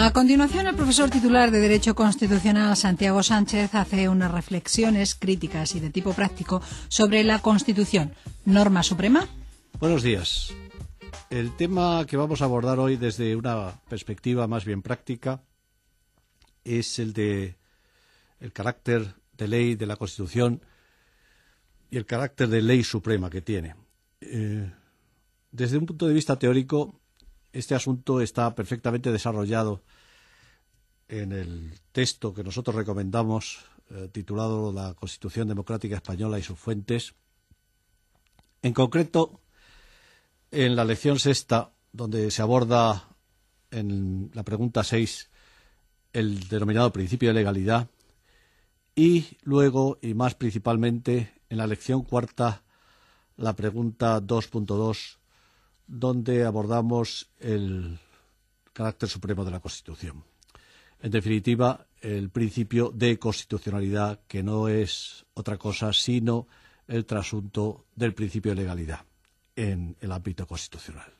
A continuación, el profesor titular de Derecho Constitucional, Santiago Sánchez, hace unas reflexiones críticas y de tipo práctico sobre la Constitución, norma suprema. Buenos días. El tema que vamos a abordar hoy desde una perspectiva más bien práctica es el de el carácter de ley de la Constitución y el carácter de ley suprema que tiene. Desde un punto de vista teórico, este asunto está perfectamente desarrollado en el texto que nosotros recomendamos, titulado La Constitución Democrática Española y sus fuentes. En concreto, en la lección sexta, donde se aborda en la pregunta 6 el denominado principio de legalidad, y luego, y más principalmente, en la lección cuarta, la pregunta 2.2, donde abordamos el carácter supremo de la Constitución. En definitiva, el principio de constitucionalidad, que no es otra cosa sino el trasunto del principio de legalidad en el ámbito constitucional.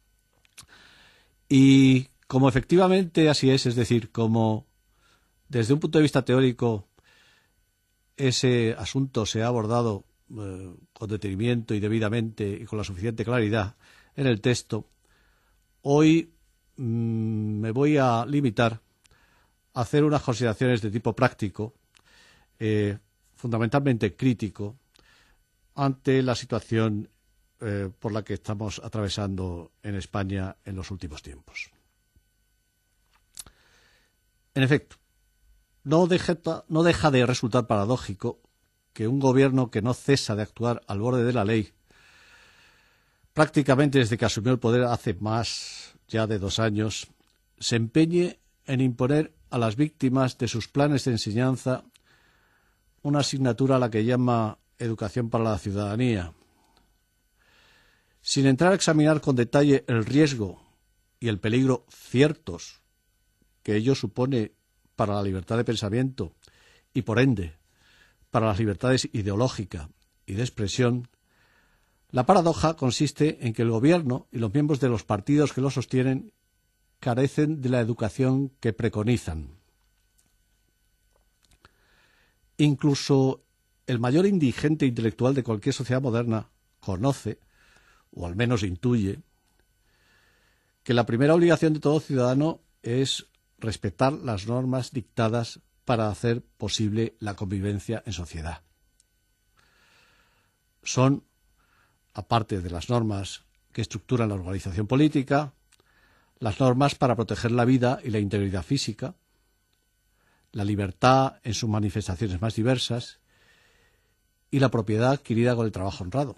Y como efectivamente así es decir, como desde un punto de vista teórico ese asunto se ha abordado con detenimiento y debidamente y con la suficiente claridad en el texto, hoy me voy a limitar a hacer unas consideraciones de tipo práctico, fundamentalmente crítico, ante la situación por la que estamos atravesando en España en los últimos tiempos. En efecto, no deja de resultar paradójico que un gobierno que no cesa de actuar al borde de la ley, prácticamente desde que asumió el poder hace más ya de 2 años, se empeñe en imponer a las víctimas de sus planes de enseñanza una asignatura a la que llama Educación para la Ciudadanía, sin entrar a examinar con detalle el riesgo y el peligro ciertos que ello supone para la libertad de pensamiento y, por ende, para las libertades ideológica y de expresión. La paradoja consiste en que el Gobierno y los miembros de los partidos que lo sostienen carecen de la educación que preconizan. Incluso el mayor indigente intelectual de cualquier sociedad moderna conoce, o al menos intuye, que la primera obligación de todo ciudadano es respetar las normas dictadas para hacer posible la convivencia en sociedad. Son, aparte de las normas que estructuran la organización política, las normas para proteger la vida y la integridad física, la libertad en sus manifestaciones más diversas y la propiedad adquirida con el trabajo honrado.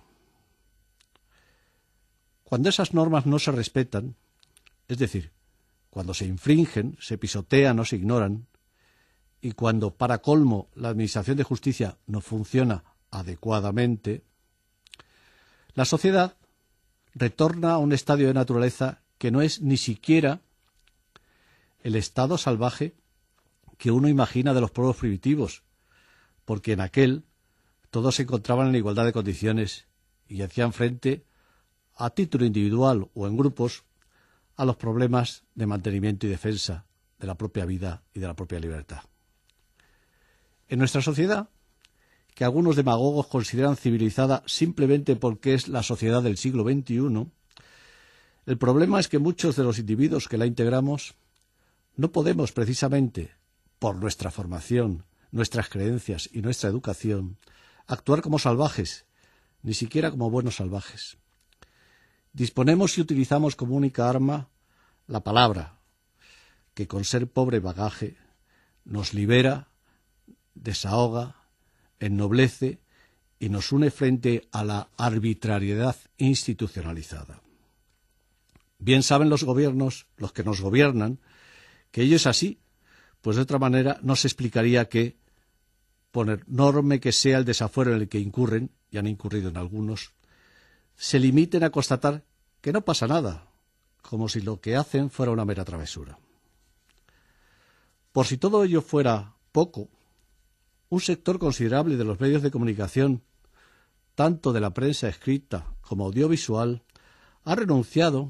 Cuando esas normas no se respetan, es decir, cuando se infringen, se pisotean o se ignoran, y cuando, para colmo, la Administración de Justicia no funciona adecuadamente, la sociedad retorna a un estadio de naturaleza que no es ni siquiera el estado salvaje que uno imagina de los pueblos primitivos, porque en aquel todos se encontraban en igualdad de condiciones y hacían frente, a título individual o en grupos, a los problemas de mantenimiento y defensa de la propia vida y de la propia libertad. En nuestra sociedad, que algunos demagogos consideran civilizada simplemente porque es la sociedad del siglo XXI, el problema es que muchos de los individuos que la integramos no podemos precisamente, por nuestra formación, nuestras creencias y nuestra educación, actuar como salvajes, ni siquiera como buenos salvajes. Disponemos y utilizamos como única arma la palabra, que con ser pobre bagaje nos libera, desahoga, ennoblece y nos une frente a la arbitrariedad institucionalizada. Bien saben los gobiernos, los que nos gobiernan, que ello es así, pues de otra manera no se explicaría que, por enorme que sea el desafuero en el que incurren, y han incurrido en algunos, se limiten a constatar que no pasa nada, como si lo que hacen fuera una mera travesura. Por si todo ello fuera poco, un sector considerable de los medios de comunicación, tanto de la prensa escrita como audiovisual, ha renunciado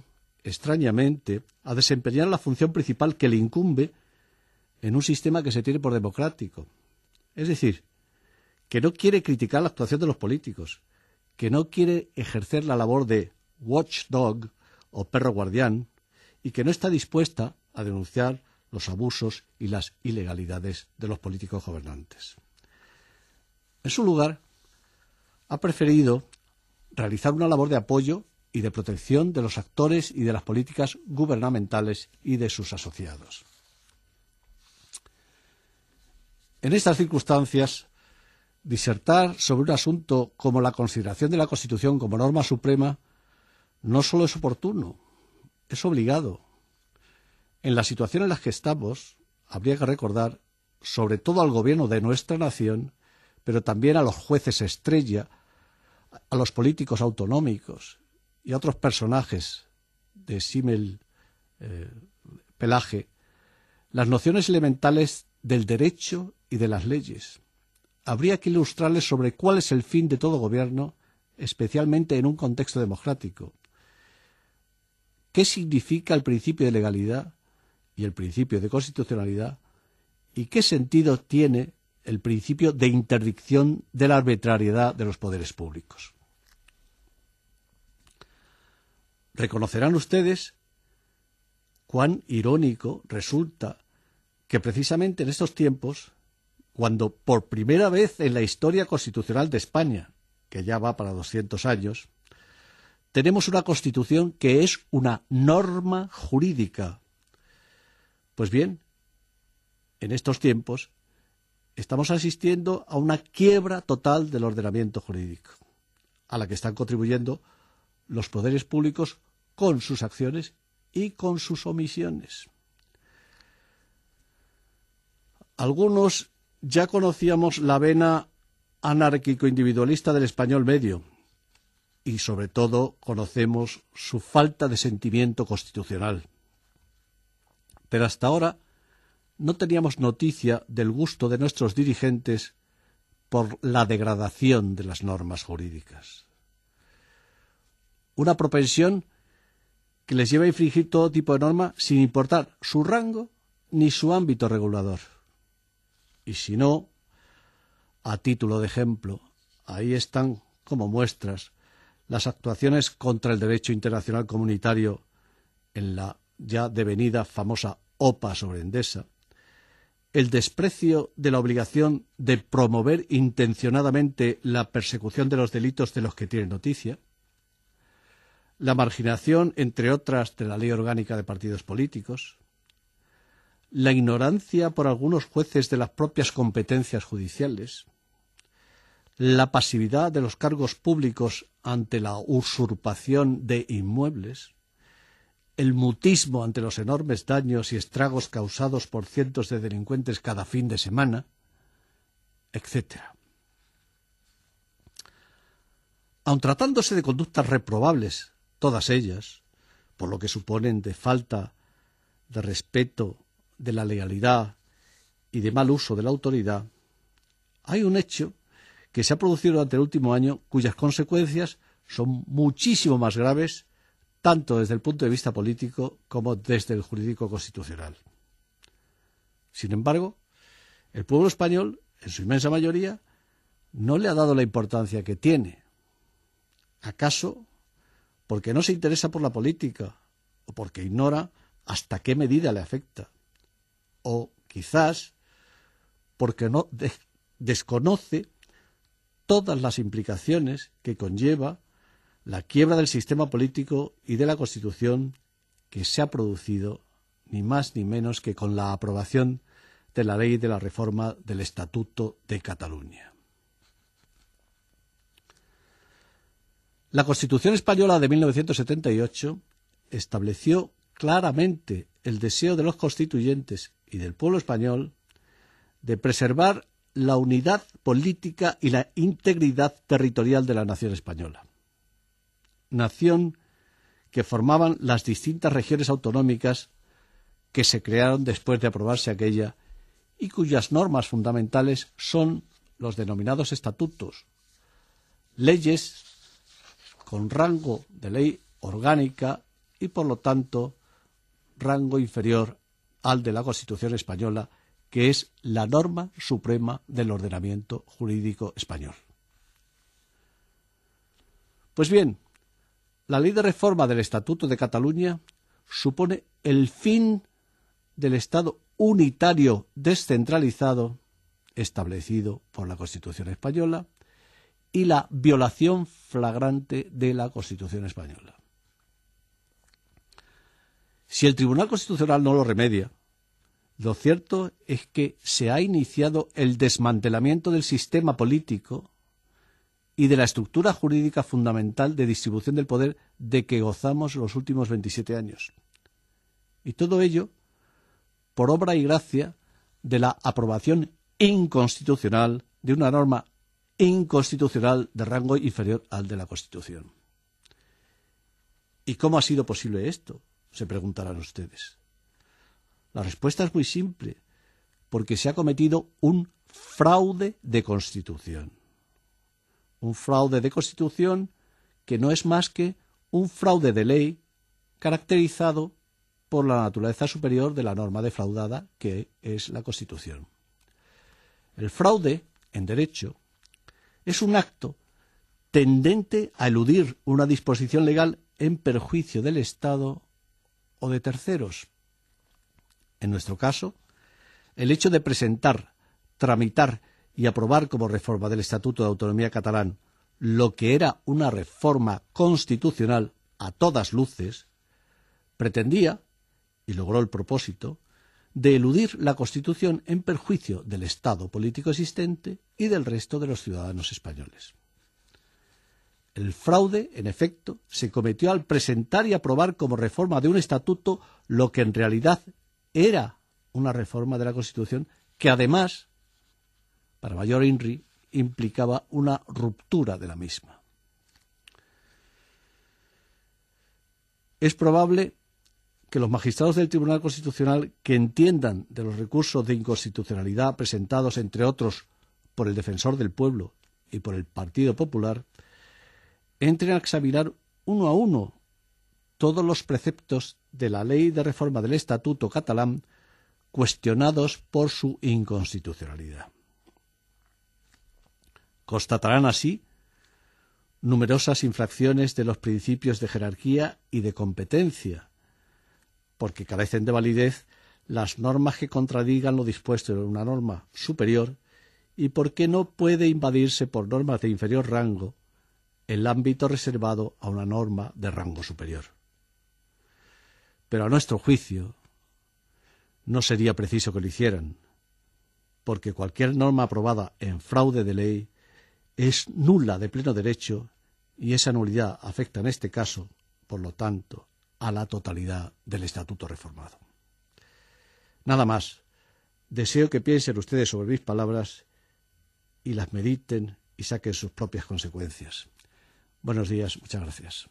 extrañamente, a desempeñar la función principal que le incumbe en un sistema que se tiene por democrático. Es decir, que no quiere criticar la actuación de los políticos, que no quiere ejercer la labor de watchdog o perro guardián y que no está dispuesta a denunciar los abusos y las ilegalidades de los políticos gobernantes. En su lugar, ha preferido realizar una labor de apoyo y de protección de los actores y de las políticas gubernamentales y de sus asociados. En estas circunstancias, disertar sobre un asunto como la consideración de la Constitución como norma suprema no solo es oportuno, es obligado. En la situación en la que estamos, habría que recordar, sobre todo al gobierno de nuestra nación, pero también a los jueces estrella, a los políticos autonómicos y a otros personajes de símil pelaje, las nociones elementales del derecho y de las leyes. Habría que ilustrarles sobre cuál es el fin de todo gobierno, especialmente en un contexto democrático. ¿Qué significa el principio de legalidad y el principio de constitucionalidad? ¿Y qué sentido tiene el principio de interdicción de la arbitrariedad de los poderes públicos? Reconocerán ustedes cuán irónico resulta que precisamente en estos tiempos, cuando por primera vez en la historia constitucional de España, que ya va para 200 años, tenemos una Constitución que es una norma jurídica. Pues bien, en estos tiempos estamos asistiendo a una quiebra total del ordenamiento jurídico, a la que están contribuyendo los poderes públicos con sus acciones y con sus omisiones. Algunos ya conocíamos la vena anárquico-individualista del español medio y, sobre todo, conocemos su falta de sentimiento constitucional. Pero hasta ahora no teníamos noticia del gusto de nuestros dirigentes por la degradación de las normas jurídicas. Una propensión que les lleva a infringir todo tipo de norma sin importar su rango ni su ámbito regulador. Y si no, a título de ejemplo, ahí están como muestras las actuaciones contra el derecho internacional comunitario en la ya devenida famosa OPA sobre Endesa, el desprecio de la obligación de promover intencionadamente la persecución de los delitos de los que tienen noticia, la marginación, entre otras, de la Ley Orgánica de Partidos Políticos, la ignorancia por algunos jueces de las propias competencias judiciales, la pasividad de los cargos públicos ante la usurpación de inmuebles, el mutismo ante los enormes daños y estragos causados por cientos de delincuentes cada fin de semana, etc. Aun tratándose de conductas reprobables, todas ellas, por lo que suponen de falta de respeto de la legalidad y de mal uso de la autoridad, hay un hecho que se ha producido durante el último año cuyas consecuencias son muchísimo más graves tanto desde el punto de vista político como desde el jurídico constitucional. Sin embargo, el pueblo español, en su inmensa mayoría, no le ha dado la importancia que tiene. ¿Acaso porque no se interesa por la política o porque ignora hasta qué medida le afecta? O quizás porque no desconoce todas las implicaciones que conlleva la quiebra del sistema político y de la Constitución que se ha producido ni más ni menos que con la aprobación de la ley de la reforma del Estatuto de Cataluña. La Constitución española de 1978 estableció claramente el deseo de los constituyentes y del pueblo español de preservar la unidad política y la integridad territorial de la nación española. Nación que formaban las distintas regiones autonómicas que se crearon después de aprobarse aquella y cuyas normas fundamentales son los denominados estatutos, leyes con rango de ley orgánica y, por lo tanto, rango inferior al de la Constitución española, que es la norma suprema del ordenamiento jurídico español. Pues bien, la Ley de Reforma del Estatuto de Cataluña supone el fin del Estado unitario descentralizado establecido por la Constitución española y la violación flagrante de la Constitución española. Si el Tribunal Constitucional no lo remedia, lo cierto es que se ha iniciado el desmantelamiento del sistema político y de la estructura jurídica fundamental de distribución del poder de que gozamos los últimos 27 años. Y todo ello por obra y gracia de la aprobación inconstitucional de una norma inconstitucional de rango inferior al de la Constitución. ¿Y cómo ha sido posible esto?, se preguntarán ustedes. La respuesta es muy simple, porque se ha cometido un fraude de Constitución. Un fraude de Constitución que no es más que un fraude de ley caracterizado por la naturaleza superior de la norma defraudada, que es la Constitución. El fraude, en derecho, es un acto tendente a eludir una disposición legal en perjuicio del Estado o de terceros. En nuestro caso, el hecho de presentar, tramitar y aprobar como reforma del Estatuto de Autonomía catalán lo que era una reforma constitucional a todas luces, pretendía, y logró el propósito, de eludir la Constitución en perjuicio del Estado político existente y del resto de los ciudadanos españoles. El fraude, en efecto, se cometió al presentar y aprobar como reforma de un estatuto lo que en realidad era una reforma de la Constitución que, además, para mayor INRI, implicaba una ruptura de la misma. Es probable que los magistrados del Tribunal Constitucional, que entiendan de los recursos de inconstitucionalidad presentados, entre otros, por el Defensor del Pueblo y por el Partido Popular, entren a examinar uno a uno todos los preceptos de la Ley de Reforma del Estatuto catalán cuestionados por su inconstitucionalidad. Constatarán así numerosas infracciones de los principios de jerarquía y de competencia, porque carecen de validez las normas que contradigan lo dispuesto en una norma superior y porque no puede invadirse por normas de inferior rango el ámbito reservado a una norma de rango superior. Pero a nuestro juicio no sería preciso que lo hicieran, porque cualquier norma aprobada en fraude de ley es nula de pleno derecho y esa nulidad afecta en este caso, por lo tanto, a la totalidad del Estatuto reformado. Nada más. Deseo que piensen ustedes sobre mis palabras y las mediten y saquen sus propias consecuencias. Buenos días, muchas gracias.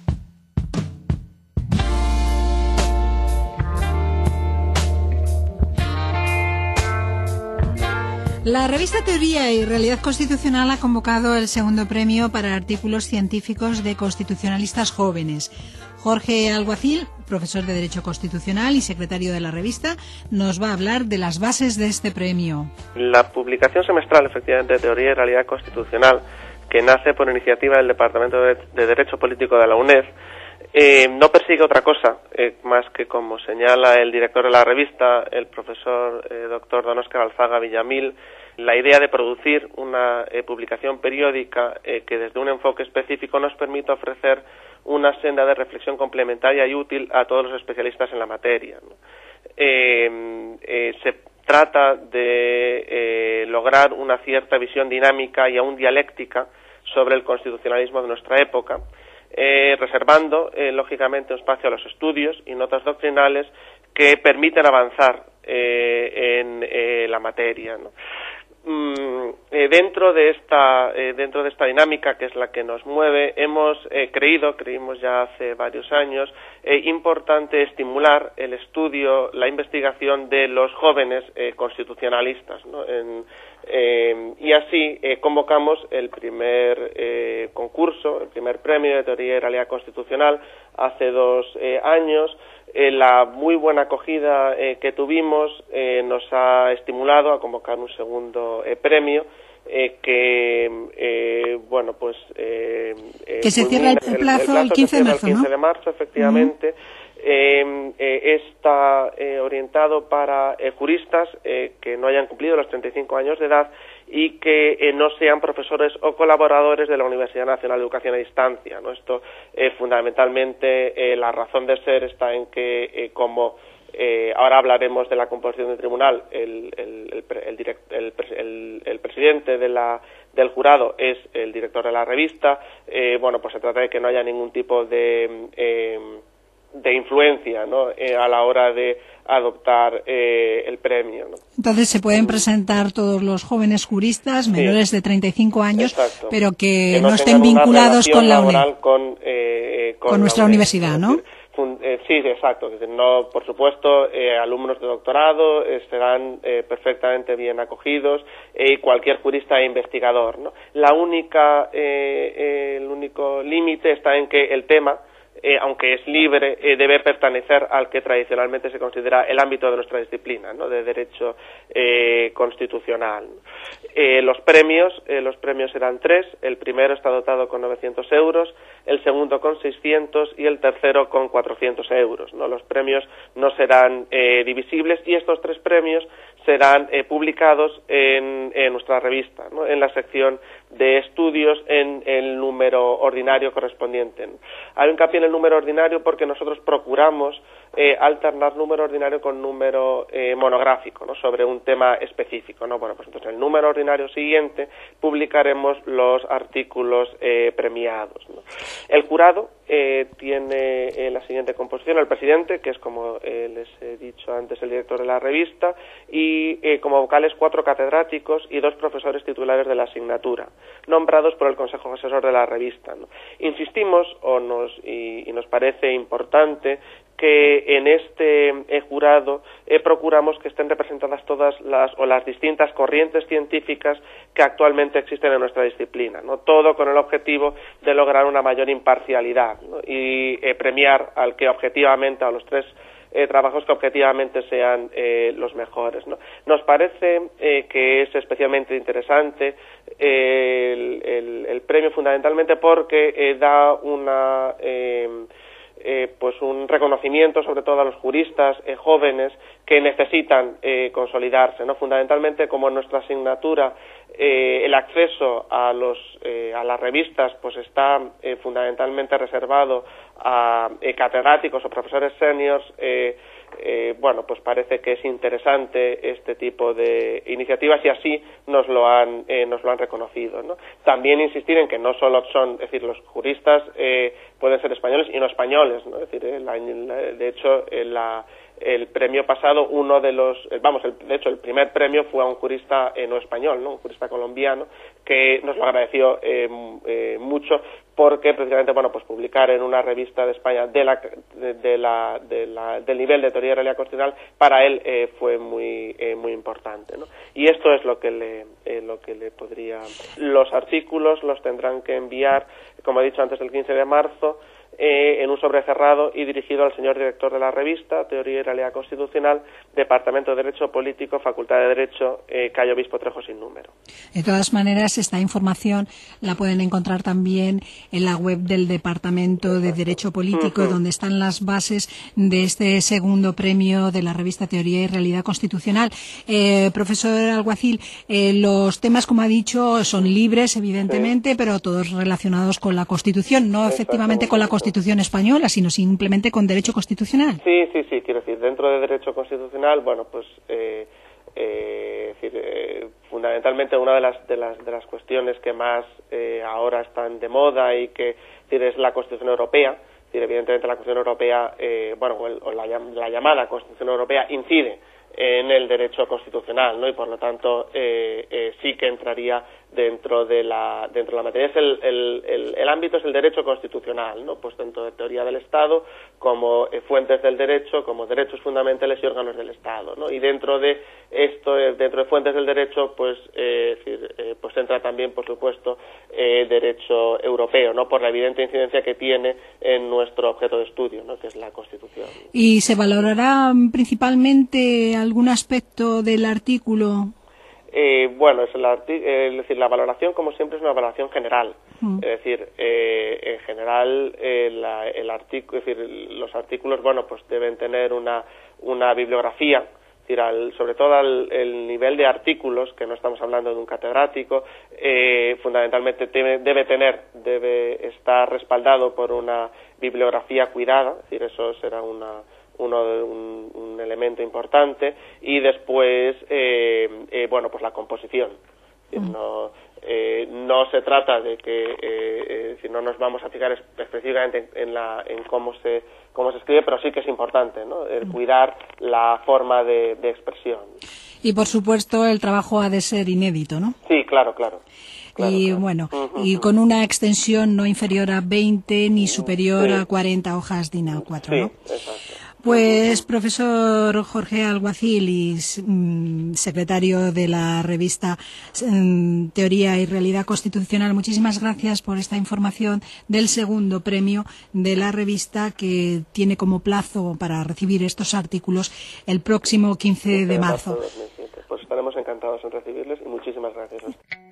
La revista Teoría y Realidad Constitucional ha convocado el segundo premio para artículos científicos de constitucionalistas jóvenes. Jorge Alguacil, profesor de Derecho Constitucional y secretario de la revista, nos va a hablar de las bases de este premio. La publicación semestral, efectivamente, de Teoría y Realidad Constitucional, que nace por iniciativa del Departamento de Derecho Político de la UNED, no persigue otra cosa, más que, como señala el director de la revista, el profesor doctor don Óscar Alzaga Villamil, la idea de producir una publicación periódica que desde un enfoque específico nos permita ofrecer una senda de reflexión complementaria y útil a todos los especialistas en la materia, ¿no? Se trata de lograr una cierta visión dinámica y aún dialéctica sobre el constitucionalismo de nuestra época, reservando, lógicamente, un espacio a los estudios y notas doctrinales que permiten avanzar en la materia, ¿no? Dentro de esta dinámica, que es la que nos mueve, creímos ya hace varios años, importante estimular el estudio, la investigación de los jóvenes constitucionalistas, ¿no? Y así convocamos el primer concurso, el primer premio de Teoría y Realidad Constitucional hace 2 años. La muy buena acogida que tuvimos nos ha estimulado a convocar un segundo premio que se cierra el plazo el 15 de marzo, el 15 de marzo, efectivamente. Está orientado para juristas que no hayan cumplido los 35 años de edad y que no sean profesores o colaboradores de la Universidad Nacional de Educación a Distancia, ¿no? Esto fundamentalmente la razón de ser está en que como ahora hablaremos de la composición del tribunal, el presidente del jurado es el director de la revista, pues se trata de que no haya ningún tipo de influencia, ¿no? A la hora de adoptar el premio, ¿no? Entonces se pueden presentar todos los jóvenes juristas menores de 35 años, exacto, pero que no estén vinculados con la UNED, con nuestra universidad, ¿no? Sí, exacto. No, por supuesto, alumnos de doctorado serán perfectamente bien acogidos y cualquier jurista e investigador, ¿no? El único límite está en que el tema, aunque es libre, debe pertenecer al que tradicionalmente se considera el ámbito de nuestra disciplina, ¿no? De derecho constitucional. Los premios serán 3. El primero está dotado con 900 euros, el segundo con 600 y el tercero con 400 euros, ¿no? Los premios no serán divisibles y estos 3 premios serán publicados en nuestra revista, ¿no? En la sección de estudios en el número ordinario correspondiente. Hay hincapié en el número ordinario porque nosotros procuramos alternar número ordinario con número monográfico, ¿no? Sobre un tema específico, ¿no? Bueno, pues entonces en el número ordinario siguiente publicaremos los artículos premiados, ¿no? El jurado tiene la siguiente composición: el presidente, que es, como les he dicho antes, el director de la revista, y como vocales 4 catedráticos y 2 profesores titulares de la asignatura, nombrados por el Consejo Asesor de la revista, ¿no? Insistimos y nos parece importante que en este jurado procuramos que estén representadas todas las distintas corrientes científicas que actualmente existen en nuestra disciplina, ¿no? Todo con el objetivo de lograr una mayor imparcialidad, ¿no? Y premiar a los 3 trabajos que objetivamente sean los mejores, ¿no? Nos parece que es especialmente interesante el premio, fundamentalmente porque da un reconocimiento sobre todo a los juristas jóvenes que necesitan consolidarse, ¿no? Fundamentalmente, como en nuestra asignatura el acceso a las revistas pues está fundamentalmente reservado a catedráticos o profesores seniors, pues parece que es interesante este tipo de iniciativas y así nos lo han reconocido, ¿no? También insistir en que no solo son, es decir, los juristas pueden ser españoles y no españoles, ¿no? Es decir, de hecho, el premio pasado, el primer premio fue a un jurista no español, ¿no? Un jurista colombiano, que nos lo agradeció mucho, porque precisamente, pues publicar en una revista de España del nivel de teoría de realidad constitucional para él fue muy importante, ¿no? Y esto es lo que le podría. Los artículos los tendrán que enviar, como he dicho antes, el 15 de marzo, en un sobre cerrado y dirigido al señor director de la revista, Teoría y Realidad Constitucional, Departamento de Derecho Político, Facultad de Derecho, Calle Obispo Trejo sin número. De todas maneras, esta información la pueden encontrar también en la web del Departamento de Derecho Político, donde están las bases de este segundo premio de la revista Teoría y Realidad Constitucional. Profesor Alguacil, los temas, como ha dicho, son libres, evidentemente, pero todos relacionados con la Constitución, no efectivamente con la Constitución española, sino simplemente con derecho constitucional. Sí, quiero decir, dentro de derecho constitucional, fundamentalmente una de las cuestiones que más ahora están de moda y que es la Constitución Europea. Evidentemente la Constitución Europea, la llamada Constitución Europea incide en el derecho constitucional, ¿no? Y por lo tanto sí que entraría dentro de la materia. El ámbito es el derecho constitucional, ¿no? Pues dentro de teoría del Estado, como fuentes del derecho, como derechos fundamentales y órganos del Estado, ¿no? Y dentro de esto, dentro de fuentes del derecho, pues pues entra también, por supuesto, derecho europeo, ¿no? Por la evidente incidencia que tiene en nuestro objeto de estudio, ¿no? Que es la Constitución. ¿Y se valorará principalmente algún aspecto del artículo? Bueno, es decir, la valoración, como siempre, es una valoración general. Es decir, en general, el artículo, es decir, los artículos, bueno, pues deben tener una bibliografía. Es decir, sobre todo el nivel de artículos, que no estamos hablando de un catedrático, fundamentalmente debe estar respaldado por una bibliografía cuidada. Es decir, eso será un elemento importante. Y después, bueno, pues la composición. Es decir, no se trata de que no nos vamos a fijar específicamente en cómo se escribe, pero sí que es importante, ¿no? El cuidar la forma de expresión. Y por supuesto el trabajo ha de ser inédito, ¿no? Sí, claro. Y bueno, y con una extensión no inferior a 20 ni superior a 40 hojas DIN A4, ¿no? Sí, exacto. Pues profesor Jorge Alguacil y secretario de la revista Teoría y Realidad Constitucional, muchísimas gracias por esta información del segundo premio de la revista, que tiene como plazo para recibir estos artículos el próximo 15 de marzo. Pues estaremos encantados en recibirles y muchísimas gracias.